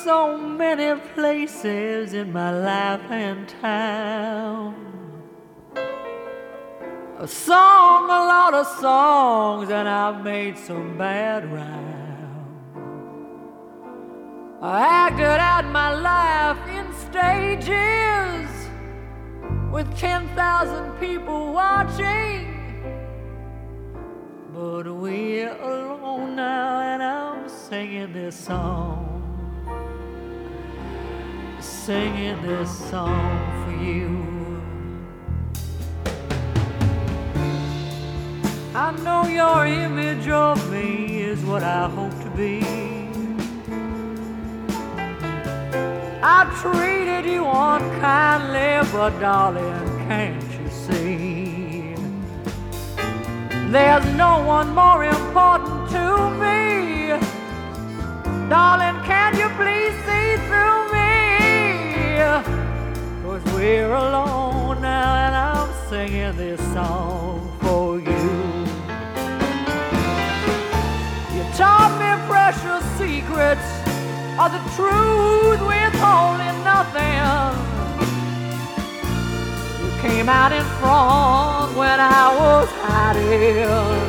so many places in my life and town. I sung a lot of songs and I've made some bad rhymes. I acted out my life in stages with 10,000 people watching. But we're alone now and I'm singing this song. Singing this song for you. I know your image of me is what I hope to be. I treated you unkindly, but darling, can't you see? There's no one more important to me. Darling, can you please see through me? 'Cause we're alone now and I'm singing this song for you. You taught me precious secrets of the truth withholding nothing. You came out in front when I was hiding.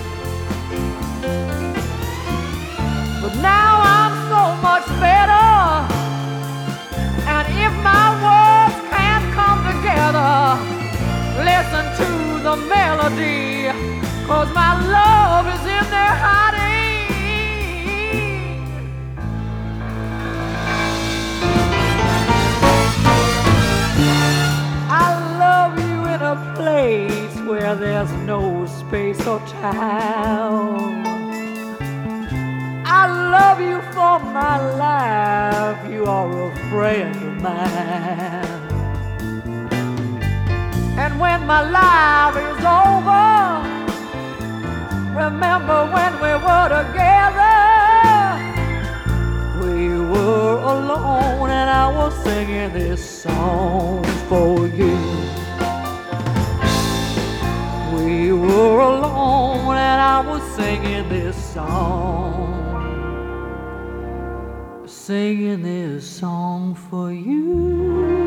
But now I'm so much better. And if my words can't come together, listen to the melody, 'cause my love is in there hiding. I love you in a place where there's no space or time. I love you for my life, you are a friend of mine. And when my life is over, remember when we were together. We were alone and I was singing this song for you. We were alone and I was singing this song. Singing this song for you.